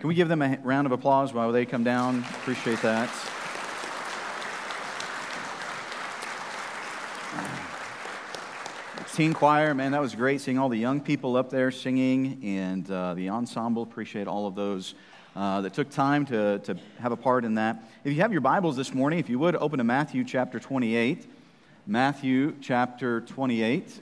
Can we give them a round of applause while they come down? Appreciate that. Teen choir, man, that was great seeing all the young people up there singing, and the ensemble. Appreciate all of those that took time to have a part in that. If you have your Bibles this morning, if you would, open to Matthew chapter 28. Matthew chapter 28.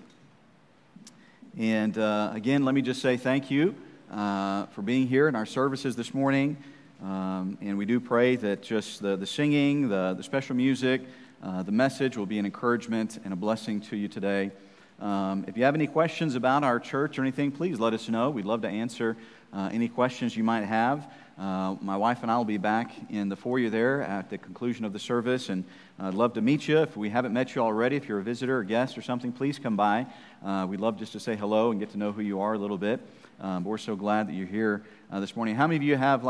And again, let me just say thank you for being here in our services this morning. And we do pray that just the singing, the special music, the message will be an encouragement and a blessing to you today. If you have any questions about our church or anything, please let us know. We'd love to answer any questions you might have. My wife and I will be back in the foyer there at the conclusion of the service, and I'd love to meet you. If we haven't met you already, if you're a visitor or guest or something, please come by. We'd love just to say hello and get to know who you are a little bit. But we're so glad that you're here this morning. How many of you have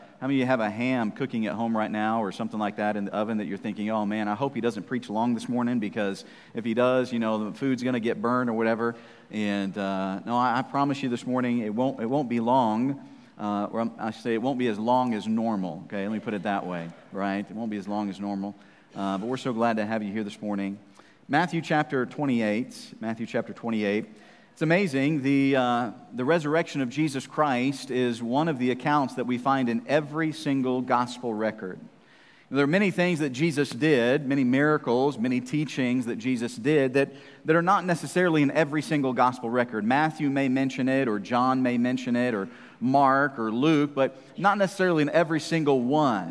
a ham cooking at home right now or something like that in the oven that you're thinking, oh man, I hope he doesn't preach long this morning, because if he does, the food's going to get burned or whatever. And no, I promise you this morning it won't be long. Or I say it won't be as long as normal. Okay, let me put it that way. Right? It won't be as long as normal. But we're so glad to have you here this morning. Matthew chapter 28. Matthew chapter 28. It's amazing. The resurrection of Jesus Christ is one of the accounts that we find in every single gospel record. There are many things that Jesus did, many miracles, many teachings that Jesus did that are not necessarily in every single gospel record. Matthew may mention it, or John may mention it, or Mark or Luke, but not necessarily in every single one.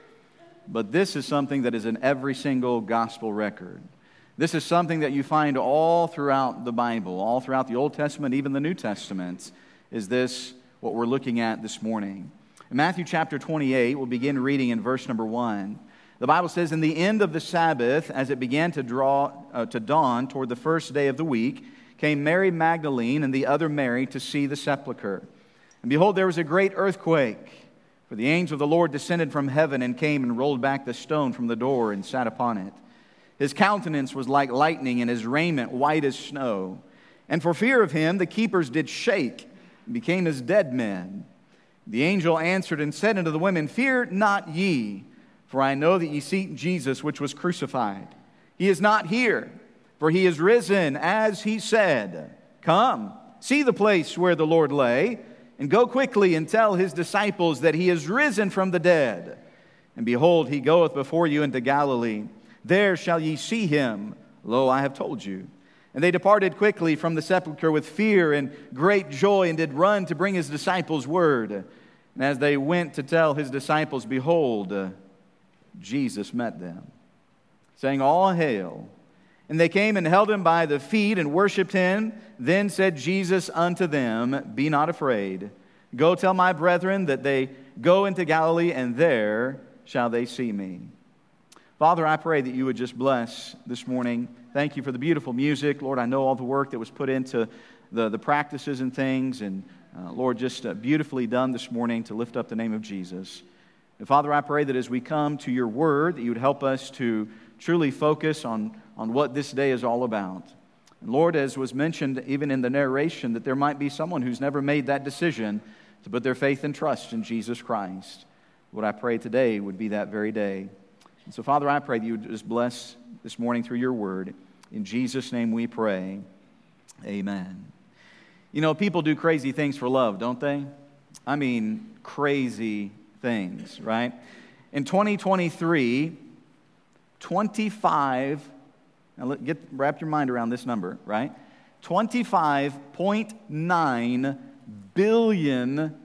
But this is something that is in every single gospel record. This is something that you find all throughout the Bible, all throughout the Old Testament, even the New Testament. Is this what we're looking at this morning? In Matthew chapter 28, we'll begin reading in verse number 1. The Bible says, "In the end of the Sabbath, as it began to dawn toward the first day of the week, came Mary Magdalene and the other Mary to see the sepulchre. And behold, there was a great earthquake, for the angel of the Lord descended from heaven and came and rolled back the stone from the door and sat upon it. His countenance was like lightning, and his raiment white as snow. And for fear of him, the keepers did shake and became as dead men. The angel answered and said unto the women, Fear not ye, for I know that ye seek Jesus, which was crucified. He is not here, for he is risen, as he said. Come, see the place where the Lord lay, and go quickly and tell his disciples that he is risen from the dead. And behold, he goeth before you into Galilee. There shall ye see him. Lo, I have told you. And they departed quickly from the sepulchre with fear and great joy, and did run to bring his disciples word. And as they went to tell his disciples, behold, Jesus met them, saying, All hail. And they came and held him by the feet and worshipped him. Then said Jesus unto them, Be not afraid. Go tell my brethren that they go into Galilee, and there shall they see me. Father, I pray that you would just bless this morning. Thank you for the beautiful music. Lord, I know all the work that was put into the practices and things. And Lord, just beautifully done this morning to lift up the name of Jesus. And Father, I pray that as we come to your word, that you would help us to truly focus on what this day is all about. And Lord, as was mentioned even in the narration, that there might be someone who's never made that decision to put their faith and trust in Jesus Christ. What I pray today would be that very day. And so, Father, I pray that you would just bless this morning through your word. In Jesus' name we pray. Amen. People do crazy things for love, don't they? I mean, crazy things, right? In 2023, 25, now wrap your mind around this number, right? $25.9 billion.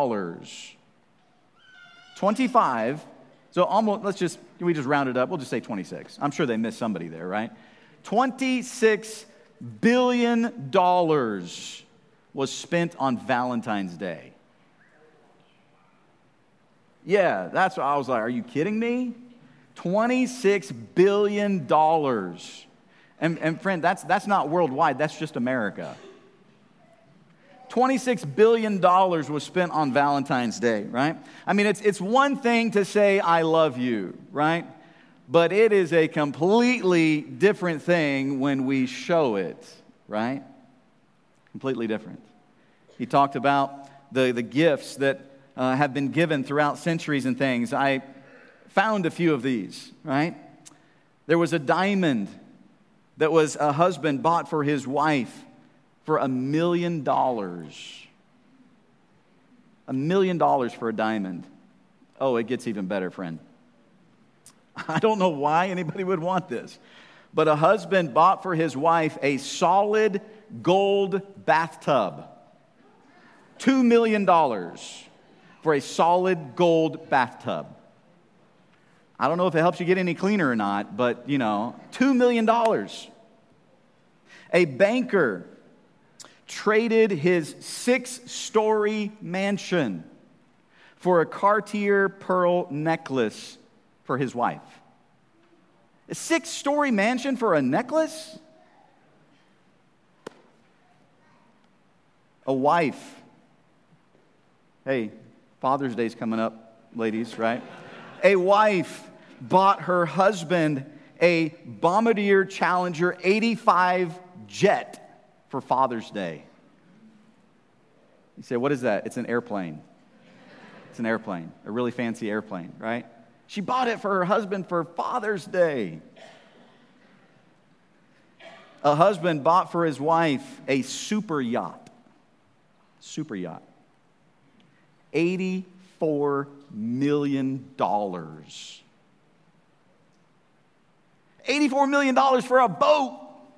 25. So almost, can we just round it up? We'll just say 26. I'm sure they missed somebody there, right? $26 billion was spent on Valentine's Day. Yeah, that's what I was like, are you kidding me? $26 billion. And friend, that's not worldwide, that's just America. $26 billion was spent on Valentine's Day, right? I mean, it's one thing to say, I love you, right? But it is a completely different thing when we show it, right? Completely different. He talked about the gifts that have been given throughout centuries and things. I found a few of these, right? There was a diamond that was a husband bought for his wife for $1 million. $1 million for a diamond. Oh, it gets even better, friend. I don't know why anybody would want this, but a husband bought for his wife a solid gold bathtub. $2 million for a solid gold bathtub. I don't know if it helps you get any cleaner or not, but, $2 million. A banker traded his 6-story mansion for a Cartier pearl necklace for his wife. A 6-story mansion for a necklace? A wife. Hey, Father's Day's coming up, ladies, right? A wife bought her husband a Bombardier Challenger 85 jet for Father's Day. You say, what is that? It's an airplane. It's an airplane, a really fancy airplane, right? She bought it for her husband for Father's Day. A husband bought for his wife a super yacht. Super yacht. $84 million. $84 million for a boat.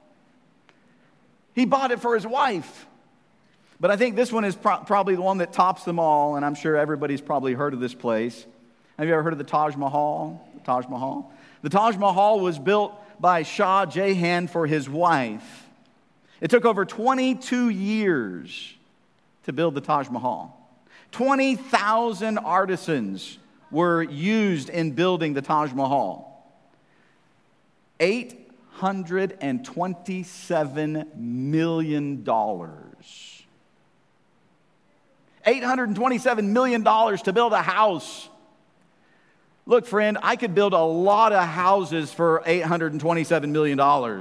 He bought it for his wife. But I think this one is probably the one that tops them all, and I'm sure everybody's probably heard of this place. Have you ever heard of the Taj Mahal? The Taj Mahal? The Taj Mahal was built by Shah Jahan for his wife. It took over 22 years to build the Taj Mahal. 20,000 artisans were used in building the Taj Mahal. $827 million. $827 million to build a house. Look, friend, I could build a lot of houses for $827 million.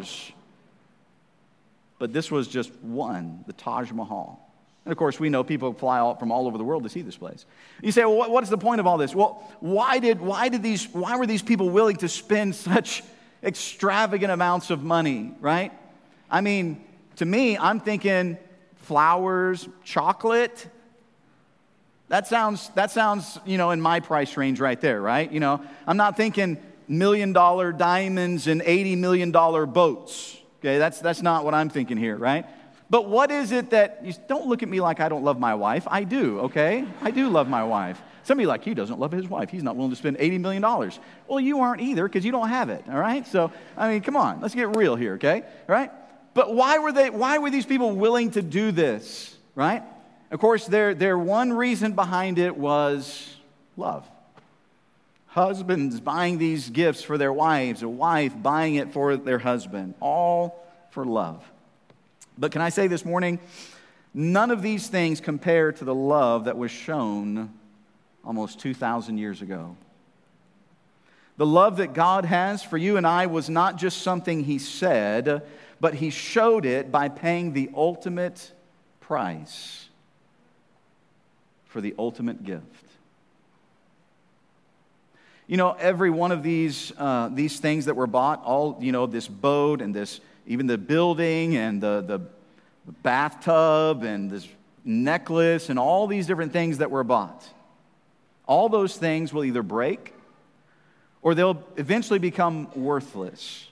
But this was just one, the Taj Mahal. And of course, we know people fly out from all over the world to see this place. You say, well, what is the point of all this? Well, why were these people willing to spend such extravagant amounts of money, right? I mean, to me, I'm thinking flowers, chocolate. That sounds, in my price range right there, right? I'm not thinking $1 million diamonds and $80 million boats. Okay, that's not what I'm thinking here, right? But what is it that, don't look at me like I don't love my wife. I do, okay? I do love my wife. Somebody like, he doesn't love his wife. He's not willing to spend $80 million. Well, you aren't either because you don't have it, all right? So, come on, let's get real here, okay? All right? But why were these people willing to do this, right? Of course, their one reason behind it was love. Husbands buying these gifts for their wives, a wife buying it for their husband, all for love. But can I say this morning, none of these things compare to the love that was shown almost 2,000 years ago. The love that God has for you and I was not just something He said, but He showed it by paying the ultimate price for the ultimate gift. Every one of these things that were bought, all, this boat and this, even the building and the bathtub and this necklace and all these different things that were bought, all those things will either break or they'll eventually become worthless.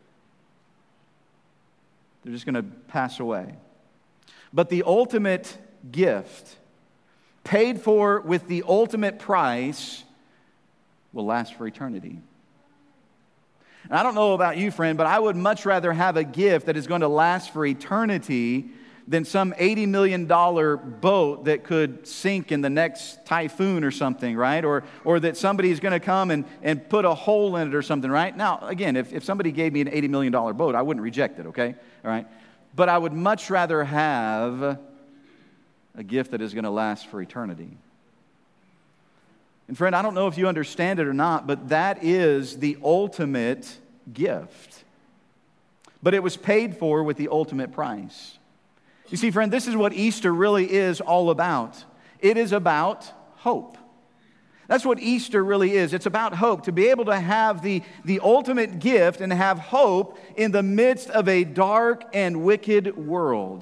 They're just going to pass away. But the ultimate gift, paid for with the ultimate price, will last for eternity. And I don't know about you, friend, but I would much rather have a gift that is going to last for eternity than some $80 million boat that could sink in the next typhoon or something, right? Or that somebody is going to come and put a hole in it or something, right? Now, again, if somebody gave me an $80 million boat, I wouldn't reject it, okay? All right? But I would much rather have a gift that is going to last for eternity. And friend, I don't know if you understand it or not, but that is the ultimate gift. But it was paid for with the ultimate price. You see, friend, this is what Easter really is all about. It is about hope. That's what Easter really is. It's about hope, to be able to have the ultimate gift and have hope in the midst of a dark and wicked world.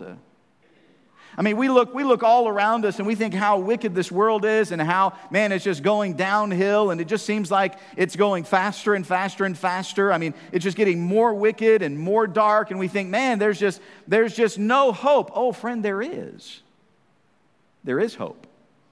I mean, we look all around us and we think how wicked this world is and how, man, it's just going downhill, and it just seems like it's going faster and faster and faster. I mean, it's just getting more wicked and more dark, and we think, man, there's just no hope. Oh, friend, there is. There is hope.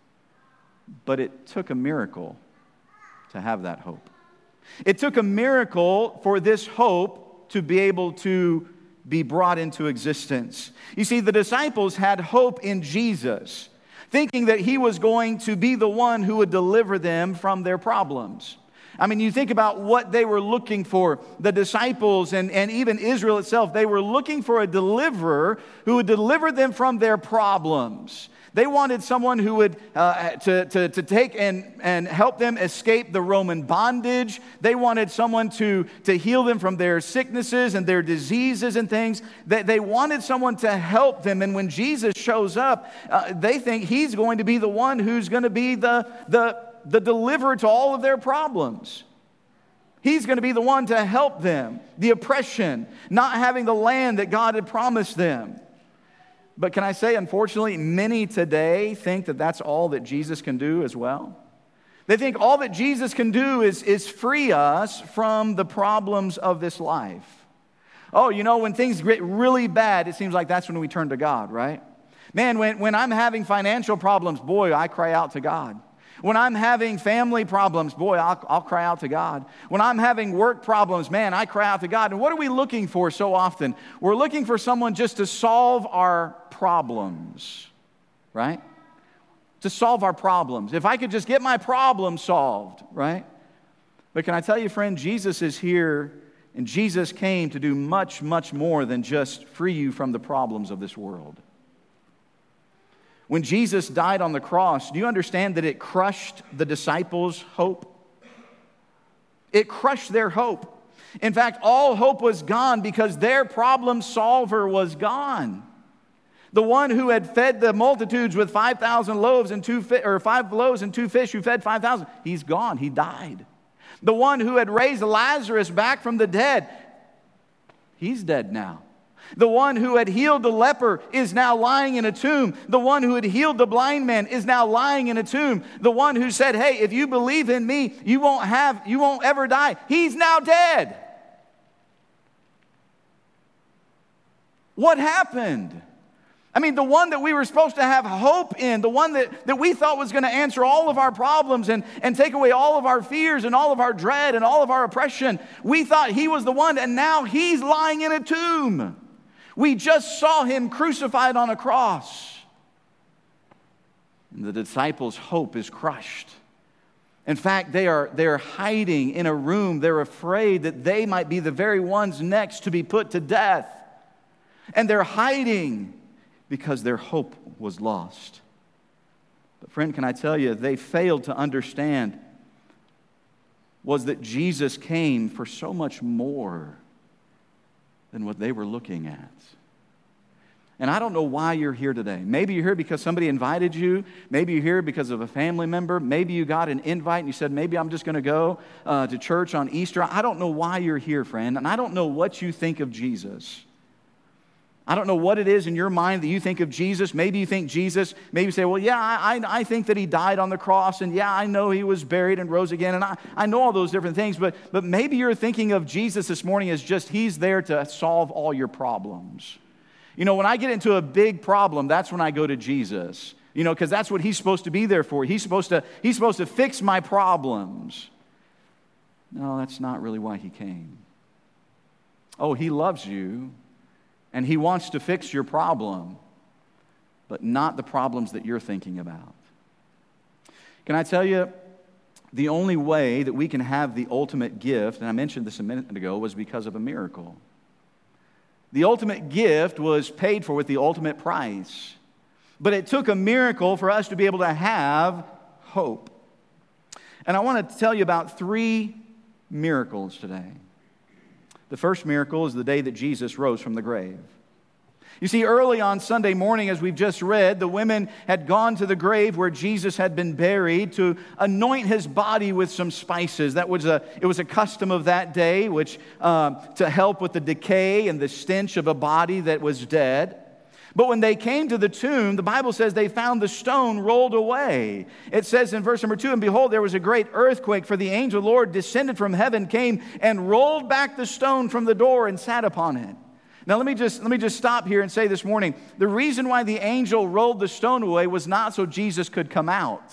But it took a miracle to have that hope. It took a miracle for this hope to be able to be brought into existence. You see, the disciples had hope in Jesus, thinking that He was going to be the one who would deliver them from their problems. I mean, you think about what they were looking for, the disciples and even Israel itself. They were looking for a deliverer who would deliver them from their problems. They wanted someone who would to take and help them escape the Roman bondage. They wanted someone to heal them from their sicknesses and their diseases and things. They wanted someone to help them. And when Jesus shows up, they think He's going to be the one who's going to be the deliverer to all of their problems. He's going to be the one to help them. The oppression, not having the land that God had promised them. But can I say, unfortunately, many today think that that's all that Jesus can do as well. They think all that Jesus can do is free us from the problems of this life. Oh, you know, when things get really bad, it seems like that's when we turn to God, right? Man, when I'm having financial problems, boy, I cry out to God. When I'm having family problems, boy, I'll cry out to God. When I'm having work problems, man, I cry out to God. And what are we looking for so often? We're looking for someone just to solve our problems, right? To solve our problems. If I could just get my problem solved, right? But can I tell you, friend, Jesus is here, and Jesus came to do much, much more than just free you from the problems of this world. When Jesus died on the cross, do you understand that it crushed the disciples' hope? It crushed their hope. In fact, all hope was gone because their problem solver was gone. The one who had fed the multitudes with 5,000 loaves and 5 loaves and 2 fish, who fed 5,000, he's gone. He died. The one who had raised Lazarus back from the dead, he's dead now. The one who had healed the leper is now lying in a tomb. The one who had healed the blind man is now lying in a tomb. The one who said, hey, if you believe in me, you won't ever die. He's now dead. What happened? I mean, the one that we were supposed to have hope in, the one that we thought was going to answer all of our problems and take away all of our fears and all of our dread and all of our oppression, we thought He was the one, and now He's lying in a tomb. We just saw Him crucified on a cross. And the disciples' hope is crushed. In fact, they're hiding in a room. They're afraid that they might be the very ones next to be put to death. And they're hiding because their hope was lost. But friend, can I tell you, they failed to understand was that Jesus came for so much more than what they were looking at. And I don't know why you're here today. Maybe you're here because somebody invited you. Maybe you're here because of a family member. Maybe you got an invite and you said, maybe I'm just going to go to church on Easter. I don't know why you're here, friend. And I don't know what you think of Jesus. I don't know what it is in your mind that you think of Jesus. Maybe you think Jesus, maybe you say, well, yeah, I think that He died on the cross, and yeah, I know He was buried and rose again, and I know all those different things, but maybe you're thinking of Jesus this morning as just He's there to solve all your problems. You know, when I get into a big problem, that's when I go to Jesus, you know, because that's what He's supposed to be there for. He's supposed to fix my problems. No, that's not really why He came. Oh, He loves you. And He wants to fix your problem, but not the problems that you're thinking about. Can I tell you, the only way that we can have the ultimate gift, and I mentioned this a minute ago, was because of a miracle. The ultimate gift was paid for with the ultimate price. But it took a miracle for us to be able to have hope. And I want to tell you about 3 miracles today. The first miracle is the day that Jesus rose from the grave. You see, early on Sunday morning, as we've just read, the women had gone to the grave where Jesus had been buried to anoint his body with some spices. It was a custom of that day, which to help with the decay and the stench of a body that was dead. But when they came to the tomb, the Bible says they found the stone rolled away. It says in verse number 2, and behold, there was a great earthquake, for the angel of the Lord descended from heaven, came and rolled back the stone from the door and sat upon it. Now let me just stop here and say this morning, the reason why the angel rolled the stone away was not so Jesus could come out.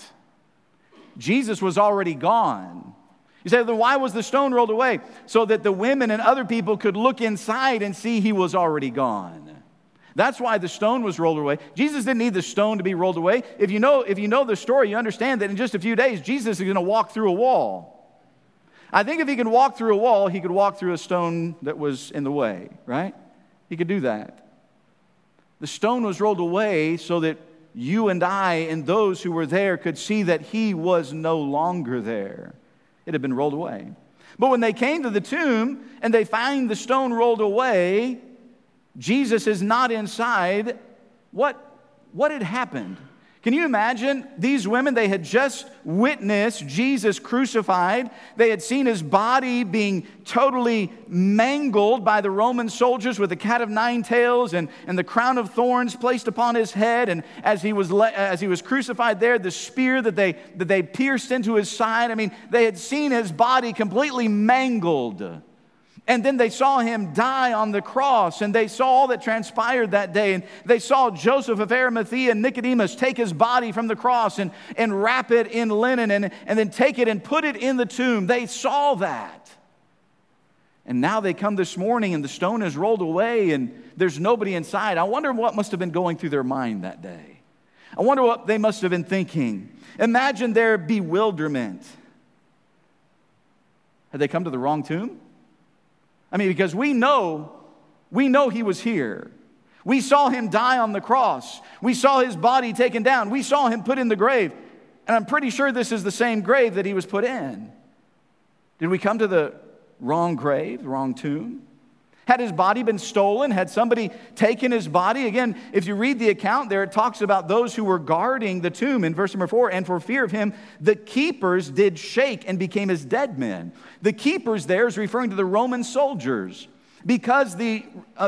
Jesus was already gone. You say, then why was the stone rolled away? So that the women and other people could look inside and see he was already gone. That's why the stone was rolled away. Jesus didn't need the stone to be rolled away. If you know the story, you understand that in just a few days, Jesus is going to walk through a wall. I think if he can walk through a wall, he could walk through a stone that was in the way, right? He could do that. The stone was rolled away so that you and I and those who were there could see that he was no longer there. It had been rolled away. But when they came to the tomb and they find the stone rolled away, Jesus is not inside. What had happened? Can you imagine these women? They had just witnessed Jesus crucified. They had seen his body being totally mangled by the Roman soldiers with the cat of nine tails and the crown of thorns placed upon his head. And as he was crucified there, the spear that they pierced into his side. I mean, they had seen his body completely mangled. And then they saw him die on the cross, and they saw all that transpired that day. And they saw Joseph of Arimathea and Nicodemus take his body from the cross and wrap it in linen and then take it and put it in the tomb. They saw that. And now they come this morning and the stone is rolled away and there's nobody inside. I wonder what must have been going through their mind that day. I wonder what they must have been thinking. Imagine their bewilderment. Had they come to the wrong tomb? I mean, because we know he was here. We saw him die on the cross. We saw his body taken down. We saw him put in the grave. And I'm pretty sure this is the same grave that he was put in. Did we come to the wrong grave, the wrong tomb? Had his body been stolen? Had somebody taken his body? Again, if you read the account there, it talks about those who were guarding the tomb in verse number 4. And for fear of him, the keepers did shake and became as dead men. The keepers there is referring to the Roman soldiers. Because the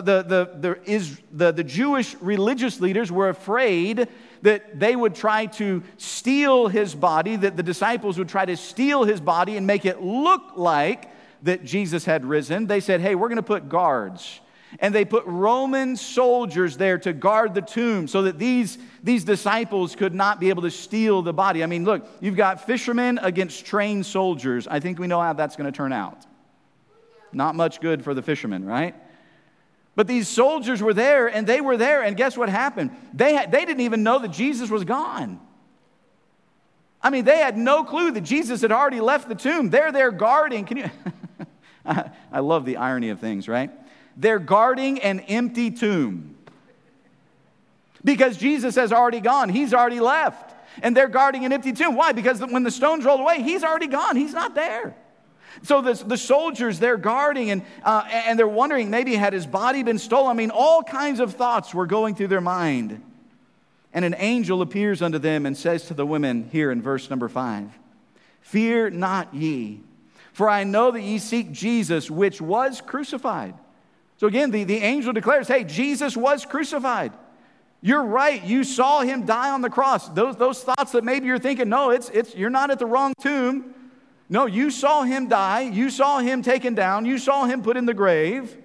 Jewish religious leaders were afraid that they would try to steal his body, that the disciples would try to steal his body and make it look like that Jesus had risen. They said, hey, we're going to put guards. And they put Roman soldiers there to guard the tomb so that these disciples could not be able to steal the body. I mean, look, you've got fishermen against trained soldiers. I think we know how that's going to turn out. Not much good for the fishermen, right? But these soldiers were there, and they were there, and guess what happened? They didn't even know that Jesus was gone. I mean, they had no clue that Jesus had already left the tomb. They're there guarding. Can you... I love the irony of things, right? They're guarding an empty tomb. Because Jesus has already gone. He's already left. And they're guarding an empty tomb. Why? Because when the stones rolled away, he's already gone. He's not there. So the soldiers, they're guarding and they're wondering, maybe had his body been stolen? I mean, all kinds of thoughts were going through their mind. And an angel appears unto them and says to the women here in verse number 5, fear not ye, for I know that ye seek Jesus, which was crucified. So again, the angel declares, hey, Jesus was crucified. You're right. You saw him die on the cross. Those thoughts that maybe you're thinking, no, you're not at the wrong tomb. No, you saw him die. You saw him taken down. You saw him put in the grave.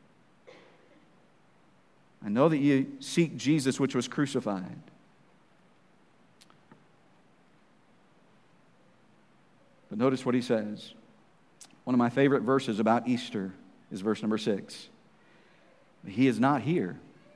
I know that you seek Jesus, which was crucified. But notice what he says. One of my favorite verses about Easter is verse number 6. He is not here,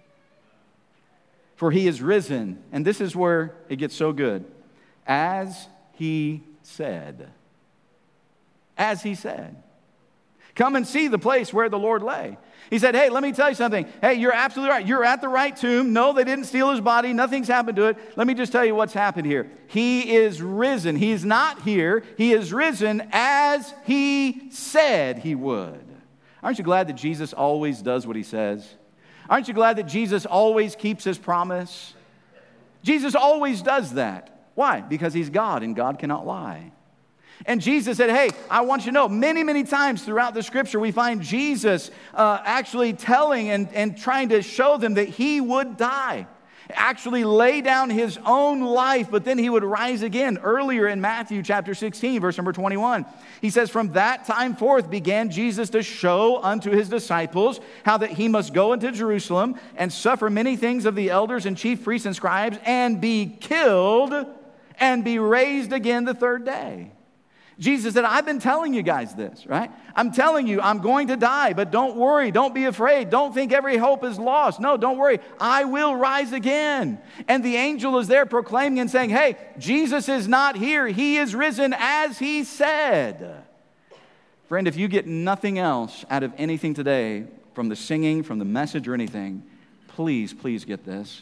for he is risen. And this is where it gets so good. As he said. As he said. Come and see the place where the Lord lay. He said, hey, let me tell you something. Hey, you're absolutely right. You're at the right tomb. No, they didn't steal his body. Nothing's happened to it. Let me just tell you what's happened here. He is risen. He's not here. He is risen as he said he would. Aren't you glad that Jesus always does what he says? Aren't you glad that Jesus always keeps his promise? Jesus always does that. Why? Because he's God and God cannot lie. And Jesus said, hey, I want you to know, many, many times throughout the scripture, we find Jesus actually telling and trying to show them that he would die. Actually lay down his own life, but then he would rise again. Earlier in Matthew chapter 16, verse number 21, he says, from that time forth began Jesus to show unto his disciples how that he must go into Jerusalem and suffer many things of the elders and chief priests and scribes and be killed and be raised again the third day. Jesus said, I've been telling you guys this, right? I'm telling you, I'm going to die, but don't worry. Don't be afraid. Don't think every hope is lost. No, don't worry. I will rise again. And the angel is there proclaiming and saying, hey, Jesus is not here. He is risen as he said. Friend, if you get nothing else out of anything today, from the singing, from the message or anything, please get this.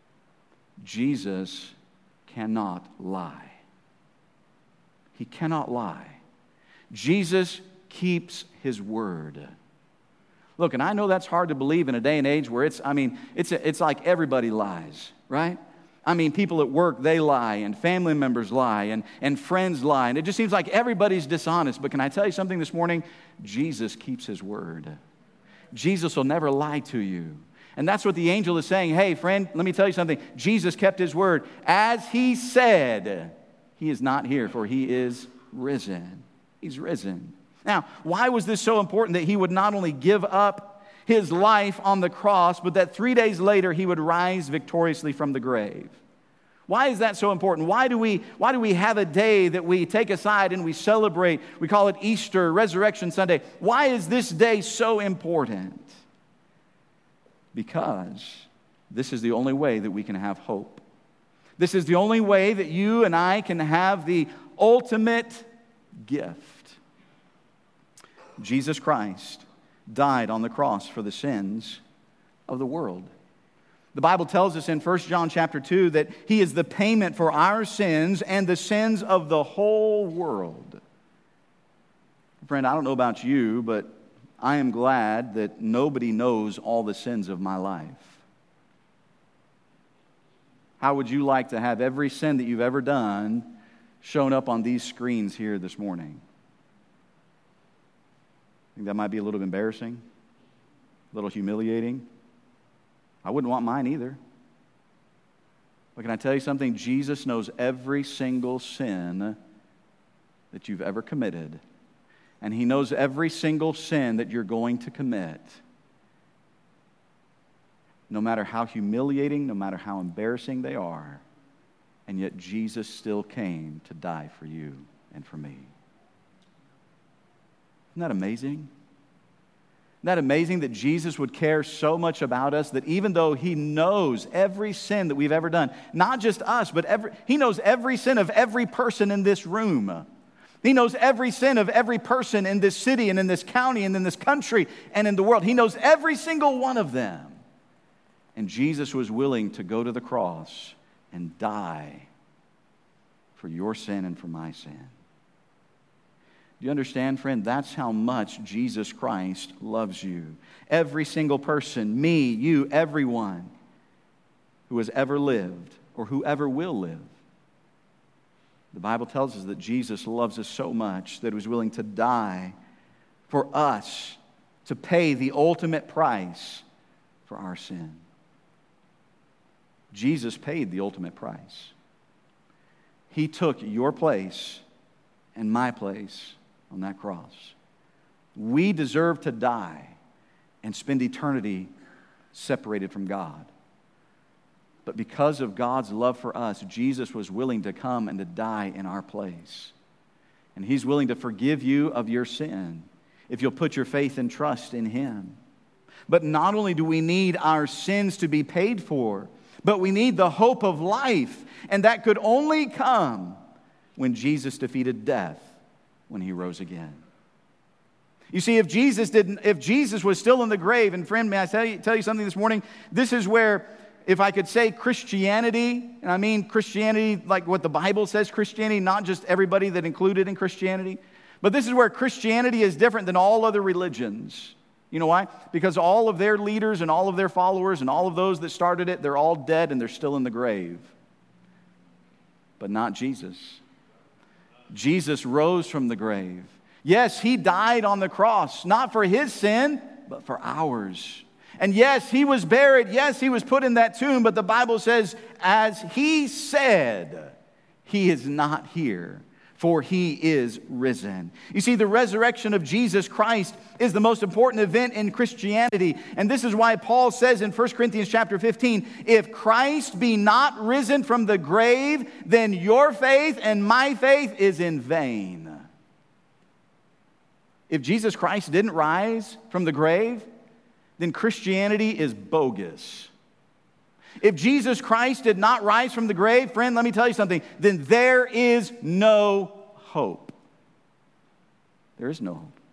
Jesus cannot lie. He cannot lie. Jesus keeps his word. Look, and I know that's hard to believe in a day and age where it's like everybody lies, right? I mean, people at work, they lie, and family members lie, and friends lie, and it just seems like everybody's dishonest. But can I tell you something this morning? Jesus keeps his word. Jesus will never lie to you. And that's what the angel is saying. Hey, friend, let me tell you something. Jesus kept his word. As he said, he is not here, for he is risen. He's risen. Now, why was this so important that he would not only give up his life on the cross, but that 3 days later he would rise victoriously from the grave? Why is that so important? Why do we have a day that we take aside and we celebrate? We call it Easter, Resurrection Sunday. Why is this day so important? Because this is the only way that we can have hope. This is the only way that you and I can have the ultimate gift. Jesus Christ died on the cross for the sins of the world. The Bible tells us in 1 John chapter 2 that he is the payment for our sins and the sins of the whole world. Friend, I don't know about you, but I am glad that nobody knows all the sins of my life. How would you like to have every sin that you've ever done shown up on these screens here this morning? I think that might be a little embarrassing, a little humiliating. I wouldn't want mine either. But can I tell you something? Jesus knows every single sin that you've ever committed. And he knows every single sin that you're going to commit. No matter how humiliating, no matter how embarrassing they are. And yet Jesus still came to die for you and for me. Isn't that amazing? Isn't that amazing that Jesus would care so much about us that even though he knows every sin that we've ever done, not just us, but he knows every sin of every person in this room. He knows every sin of every person in this city and in this county and in this country and in the world. He knows every single one of them. And Jesus was willing to go to the cross and die for your sin and for my sin. Do you understand, friend? That's how much Jesus Christ loves you. Every single person, me, you, everyone who has ever lived or who ever will live. The Bible tells us that Jesus loves us so much that he was willing to die for us, to pay the ultimate price for our sin. Jesus paid the ultimate price. He took your place and my place on that cross. We deserve to die and spend eternity separated from God. But because of God's love for us, Jesus was willing to come and to die in our place. And he's willing to forgive you of your sin if you'll put your faith and trust in him. But not only do we need our sins to be paid for, but we need the hope of life. And that could only come when Jesus defeated death when he rose again. You see, if Jesus was still in the grave, and friend, may I tell you something this morning? This is where, if I could say Christianity, and I mean Christianity like what the Bible says Christianity, not just everybody that included in Christianity, but this is where Christianity is different than all other religions. You know why? Because all of their leaders and all of their followers and all of those that started it, they're all dead and they're still in the grave. But not Jesus. Jesus rose from the grave. Yes, he died on the cross, not for his sin, but for ours. And yes, he was buried. Yes, he was put in that tomb. But the Bible says, as he said, he is not here, for he is risen. You see, the resurrection of Jesus Christ is the most important event in Christianity. And this is why Paul says in 1 Corinthians chapter 15, if Christ be not risen from the grave, then your faith and my faith is in vain. If Jesus Christ didn't rise from the grave, then Christianity is bogus. If Jesus Christ did not rise from the grave, friend, let me tell you something, then there is no hope. There is no hope.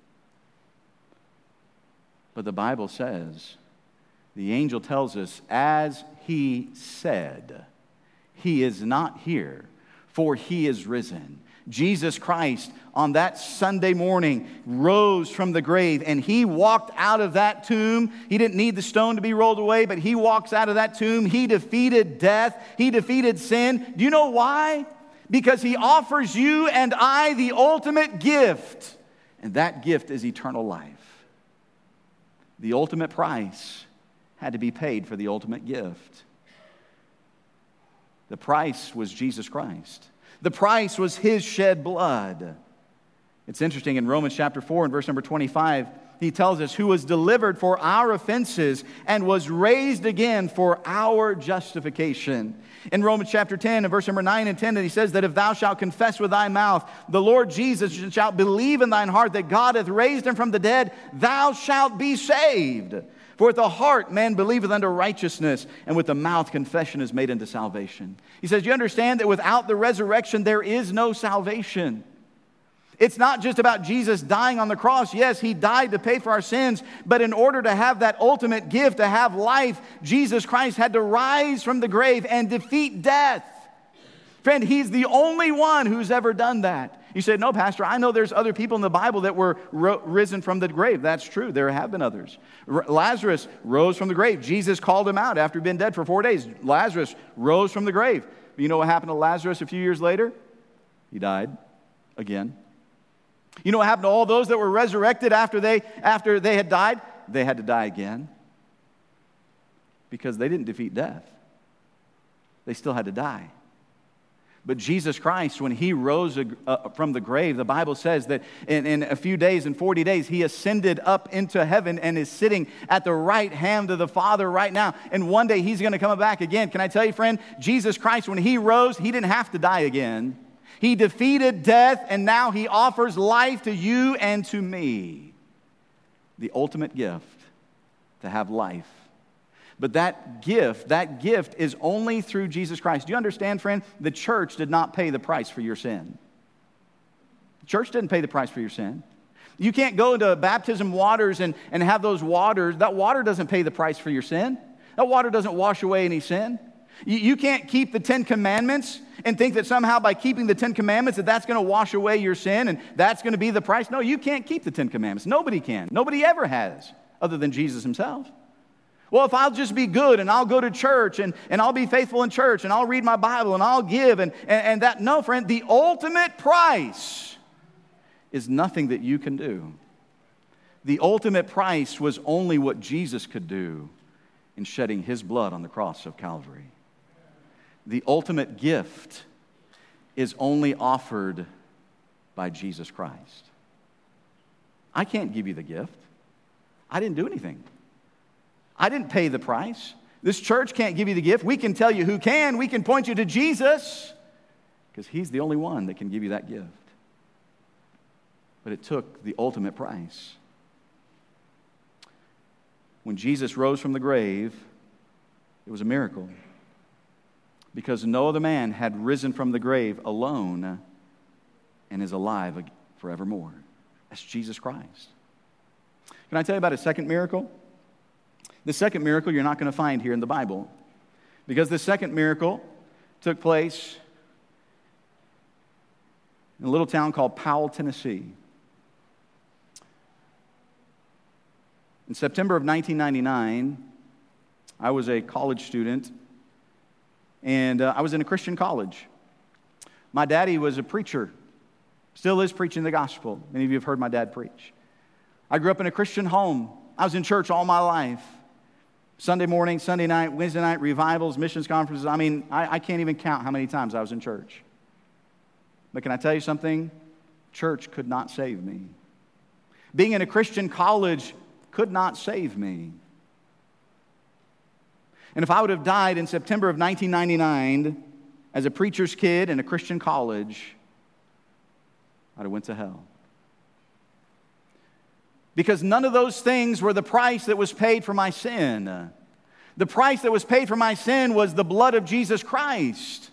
But the Bible says, the angel tells us, as he said, he is not here, for he is risen. Jesus Christ, on that Sunday morning, rose from the grave, and he walked out of that tomb. He didn't need the stone to be rolled away, but he walks out of that tomb. He defeated death. He defeated sin. Do you know why? Because he offers you and I the ultimate gift, and that gift is eternal life. The ultimate price had to be paid for the ultimate gift. The price was Jesus Christ. The price was his shed blood. It's interesting, in Romans chapter 4 and verse number 25, he tells us, who was delivered for our offenses and was raised again for our justification. In Romans chapter 10 and verse number 9 and 10, he says that if thou shalt confess with thy mouth the Lord Jesus, and shalt believe in thine heart that God hath raised him from the dead, thou shalt be saved. For with the heart man believeth unto righteousness, and with the mouth confession is made unto salvation. He says, you understand that without the resurrection there is no salvation. It's not just about Jesus dying on the cross. Yes, he died to pay for our sins, but in order to have that ultimate gift, to have life, Jesus Christ had to rise from the grave and defeat death. Friend, he's the only one who's ever done that. You say, no, Pastor, I know there's other people in the Bible that were risen from the grave. That's true. There have been others. Lazarus rose from the grave. Jesus called him out after he'd been dead for 4 days. Lazarus rose from the grave. But you know what happened to Lazarus a few years later? He died again. You know what happened to all those that were resurrected after they had died? They had to die again. Because they didn't defeat death. They still had to die. But Jesus Christ, when he rose from the grave, the Bible says that in a few days, in 40 days, he ascended up into heaven and is sitting at the right hand of the Father right now. And one day he's going to come back again. Can I tell you, friend, Jesus Christ, when he rose, he didn't have to die again. He defeated death, and now he offers life to you and to me. The ultimate gift, to have life. But that gift is only through Jesus Christ. Do you understand, friend? The church did not pay the price for your sin. The church didn't pay the price for your sin. You can't go into baptism waters and have those waters. That water doesn't pay the price for your sin. That water doesn't wash away any sin. You can't keep the 10 Commandments and think that somehow by keeping the 10 Commandments that's going to wash away your sin and that's going to be the price. No, you can't keep the 10 Commandments. Nobody can. Nobody ever has, other than Jesus himself. Well, if I'll just be good and I'll go to church and I'll be faithful in church and I'll read my Bible and I'll give and that, no, friend, the ultimate price is nothing that you can do. The ultimate price was only what Jesus could do in shedding his blood on the cross of Calvary. The ultimate gift is only offered by Jesus Christ. I can't give you the gift. I didn't do anything. I didn't pay the price. This church can't give you the gift. We can tell you who can. We can point you to Jesus because he's the only one that can give you that gift. But it took the ultimate price. When Jesus rose from the grave, it was a miracle because no other man had risen from the grave alone and is alive forevermore. That's Jesus Christ. Can I tell you about a second miracle? The second miracle you're not going to find here in the Bible because the second miracle took place in a little town called Powell, Tennessee. In September of 1999, I was a college student, and I was in a Christian college. My daddy was a preacher, still is preaching the gospel. Many of you have heard my dad preach. I grew up in a Christian home. I was in church all my life. Sunday morning, Sunday night, Wednesday night, revivals, missions conferences. I mean, I can't even count how many times I was in church. But can I tell you something? Church could not save me. Being in a Christian college could not save me. And if I would have died in September of 1999 as a preacher's kid in a Christian college, I'd have went to hell. Because none of those things were the price that was paid for my sin. The price that was paid for my sin was the blood of Jesus Christ.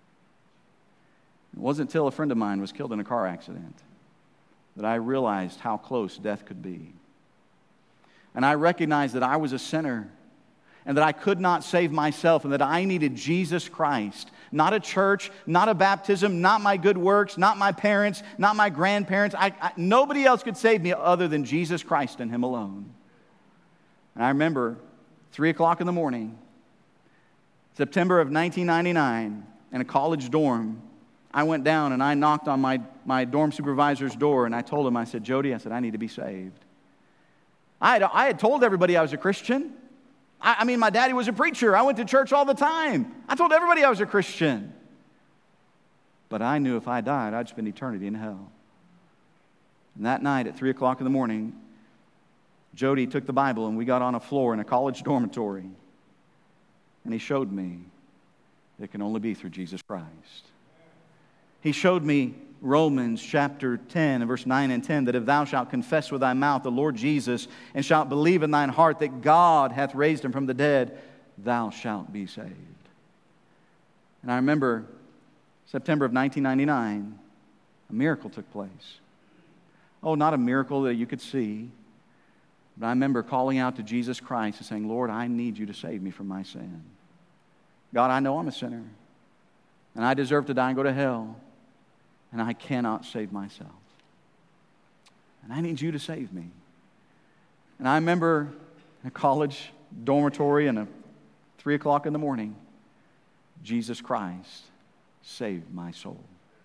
It wasn't until a friend of mine was killed in a car accident that I realized how close death could be. And I recognized that I was a sinner and that I could not save myself and that I needed Jesus Christ. Not a church, not a baptism, not my good works, not my parents, not my grandparents. Nobody else could save me other than Jesus Christ and Him alone. And I remember 3 o'clock in the morning, September of 1999, in a college dorm, I went down and I knocked on my dorm supervisor's door and I told him, I said, Jody, I need to be saved. I had told everybody I was a Christian. I mean, my daddy was a preacher. I went to church all the time. I told everybody I was a Christian. But I knew if I died, I'd spend eternity in hell. And that night at 3 o'clock in the morning, Jody took the Bible and we got on a floor in a college dormitory. And he showed me it can only be through Jesus Christ. He showed me Romans chapter 10 and verse 9 and 10, that if thou shalt confess with thy mouth the Lord Jesus, and shalt believe in thine heart that God hath raised him from the dead, thou shalt be saved. And I remember September of 1999, a miracle took place. Oh, not a miracle that you could see, but I remember calling out to Jesus Christ and saying, Lord, I need you to save me from my sin. God, I know I'm a sinner, and I deserve to die and go to hell. And I cannot save myself. And I need you to save me. And I remember in a college dormitory and 3 o'clock in the morning, Jesus Christ saved my soul.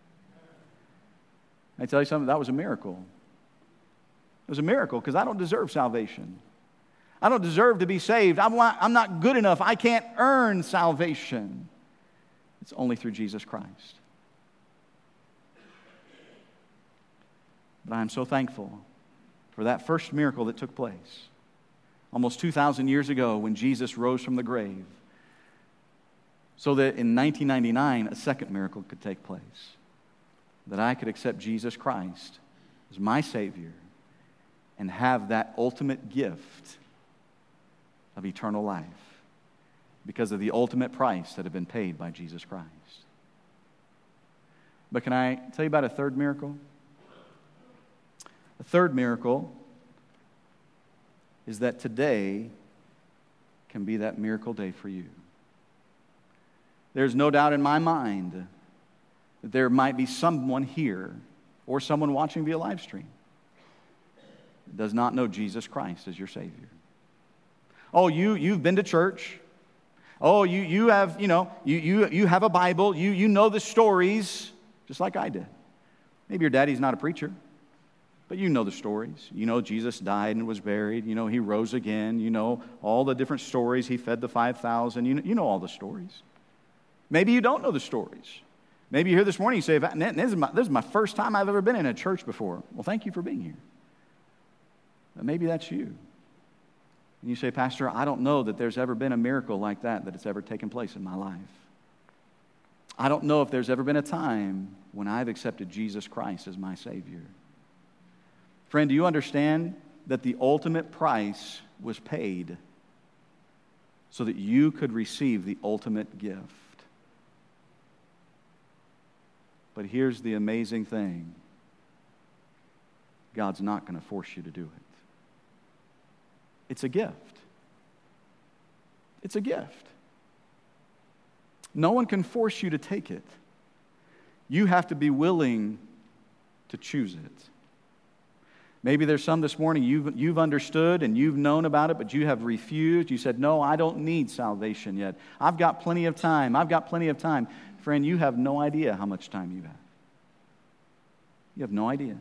I tell you something, that was a miracle. It was a miracle because I don't deserve salvation. I don't deserve to be saved. I'm not good enough. I can't earn salvation. It's only through Jesus Christ. But I am so thankful for that first miracle that took place almost 2,000 years ago when Jesus rose from the grave, so that in 1999 a second miracle could take place, that I could accept Jesus Christ as my Savior and have that ultimate gift of eternal life because of the ultimate price that had been paid by Jesus Christ. But can I tell you about a third miracle? The third miracle is that today can be that miracle day for you. There's no doubt in my mind that there might be someone here or someone watching via live stream that does not know Jesus Christ as your Savior. Oh, you've been to church. Oh, you have, you have a Bible. You know the stories just like I did. Maybe your daddy's not a preacher. But you know the stories. You know Jesus died and was buried. You know He rose again. You know all the different stories. He fed the 5,000. You know all the stories. Maybe you don't know the stories. Maybe you're here this morning, you say, this is my first time I've ever been in a church before. Well, thank you for being here. But maybe that's you. And you say, Pastor, I don't know that there's ever been a miracle like that it's ever taken place in my life. I don't know if there's ever been a time when I've accepted Jesus Christ as my Savior. Friend, do you understand that the ultimate price was paid so that you could receive the ultimate gift? But here's the amazing thing. God's not going to force you to do it. It's a gift. It's a gift. No one can force you to take it. You have to be willing to choose it. Maybe there's some this morning you've understood and you've known about it, but you have refused. You said, no, I don't need salvation yet. I've got plenty of time. I've got plenty of time. Friend, you have no idea how much time you have. You have no idea.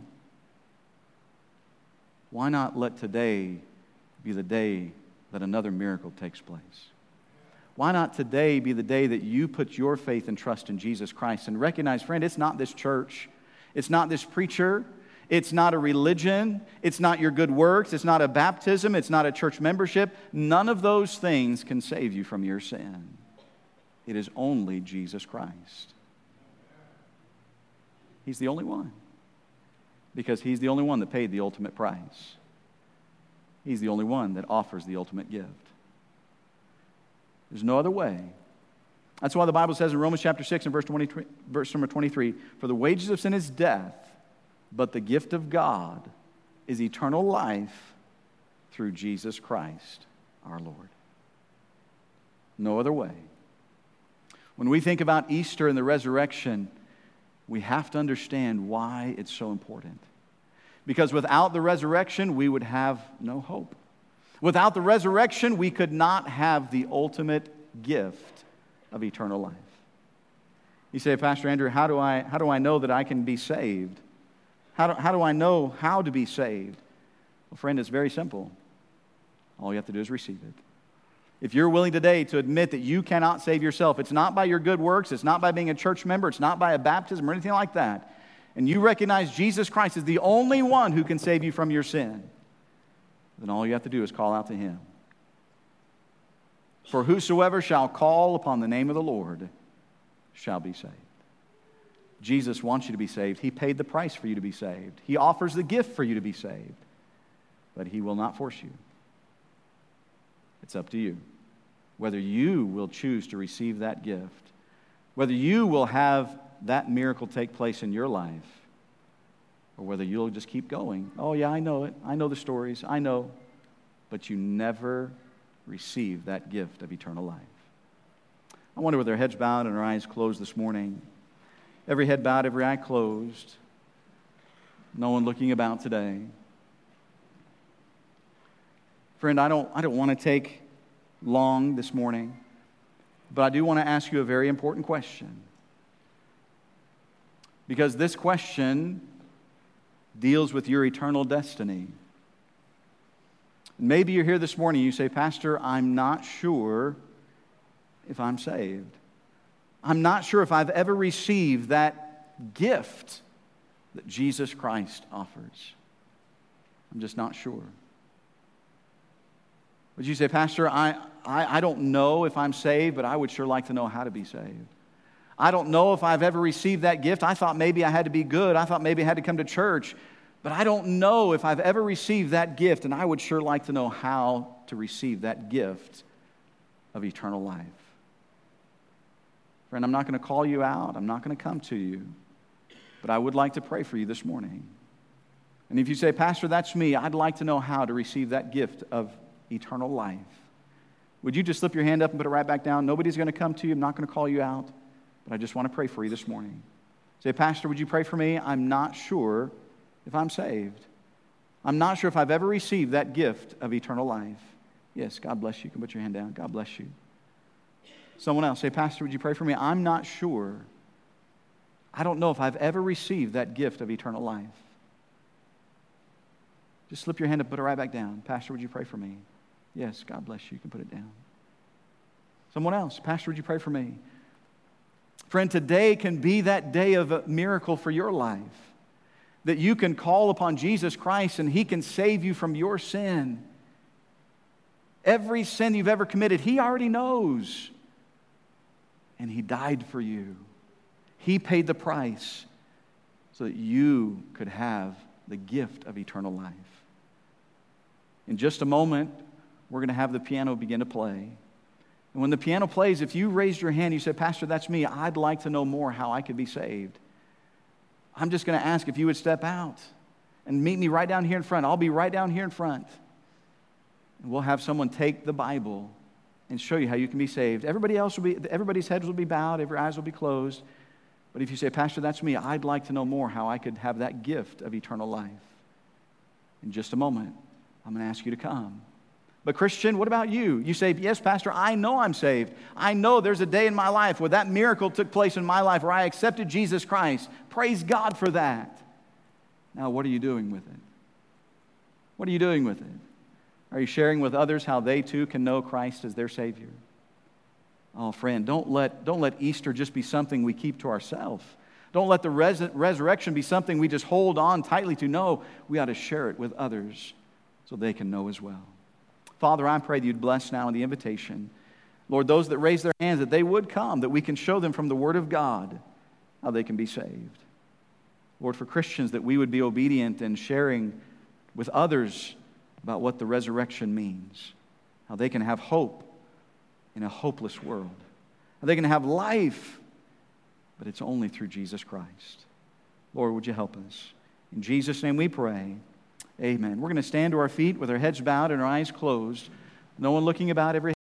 Why not let today be the day that another miracle takes place? Why not today be the day that you put your faith and trust in Jesus Christ and recognize, friend, it's not this church. It's not this preacher. It's not a religion. It's not your good works. It's not a baptism. It's not a church membership. None of those things can save you from your sin. It is only Jesus Christ. He's the only one. Because He's the only one that paid the ultimate price. He's the only one that offers the ultimate gift. There's no other way. That's why the Bible says in Romans chapter 6 and verse number 23, for the wages of sin is death, but the gift of God is eternal life through Jesus Christ our Lord. No other way. When we think about Easter and the resurrection, we have to understand why it's so important. Because without the resurrection, we would have no hope. Without the resurrection, we could not have the ultimate gift of eternal life. You say, Pastor Andrew, how do I know that I can be saved? How do I know how to be saved? Well, friend, it's very simple. All you have to do is receive it. If you're willing today to admit that you cannot save yourself, it's not by your good works, it's not by being a church member, it's not by a baptism or anything like that, and you recognize Jesus Christ is the only one who can save you from your sin, then all you have to do is call out to Him. For whosoever shall call upon the name of the Lord shall be saved. Jesus wants you to be saved. He paid the price for you to be saved. He offers the gift for you to be saved. But He will not force you. It's up to you. Whether you will choose to receive that gift, whether you will have that miracle take place in your life, or whether you'll just keep going. Oh yeah, I know it. I know the stories. I know. But you never receive that gift of eternal life. I wonder with our heads bowed and our eyes closed this morning, every head bowed, every eye closed, no one looking about today. Friend, I don't want to take long this morning, but I do want to ask you a very important question. Because this question deals with your eternal destiny. Maybe you're here this morning, you say, Pastor, I'm not sure if I'm saved. I'm not sure if I've ever received that gift that Jesus Christ offers. I'm just not sure. Would you say, Pastor, I don't know if I'm saved, but I would sure like to know how to be saved. I don't know if I've ever received that gift. I thought maybe I had to be good. I thought maybe I had to come to church. But I don't know if I've ever received that gift, and I would sure like to know how to receive that gift of eternal life. Friend, I'm not going to call you out. I'm not going to come to you. But I would like to pray for you this morning. And if you say, Pastor, that's me, I'd like to know how to receive that gift of eternal life. Would you just slip your hand up and put it right back down? Nobody's going to come to you. I'm not going to call you out. But I just want to pray for you this morning. Say, Pastor, would you pray for me? I'm not sure if I'm saved. I'm not sure if I've ever received that gift of eternal life. Yes, God bless you. You can put your hand down. God bless you. Someone else, say, Pastor, would you pray for me? I'm not sure. I don't know if I've ever received that gift of eternal life. Just slip your hand up, put it right back down. Pastor, would you pray for me? Yes, God bless you. You can put it down. Someone else, Pastor, would you pray for me? Friend, today can be that day of a miracle for your life. That you can call upon Jesus Christ and He can save you from your sin. Every sin you've ever committed, He already knows. And He died for you. He paid the price so that you could have the gift of eternal life. In just a moment, we're going to have the piano begin to play. And when the piano plays, if you raised your hand, you said, Pastor, that's me. I'd like to know more how I could be saved. I'm just going to ask if you would step out and meet me right down here in front. I'll be right down here in front. And we'll have someone take the Bible and show you how you can be saved. Everybody's heads will be bowed, every eyes will be closed. But if you say, Pastor, that's me, I'd like to know more how I could have that gift of eternal life. in just a moment. I'm going to ask you to come. But Christian, what about you? You say, yes, Pastor, I know I'm saved. I know there's a day in my life where that miracle took place in my life where I accepted Jesus Christ. Praise God for that. Now, what are you doing with it? What are you doing with it? Are you sharing with others how they too can know Christ as their Savior? Oh, friend, don't let Easter just be something we keep to ourselves. Don't let the resurrection be something we just hold on tightly to. No, we ought to share it with others so they can know as well. Father, I pray that you'd bless now in the invitation. Lord, those that raise their hands, that they would come, that we can show them from the Word of God how they can be saved. Lord, for Christians, that we would be obedient in sharing with others about what the resurrection means, how they can have hope in a hopeless world, how they can have life, but it's only through Jesus Christ. Lord, would you help us? In Jesus' name we pray. Amen. We're going to stand to our feet with our heads bowed and our eyes closed. No one looking about, every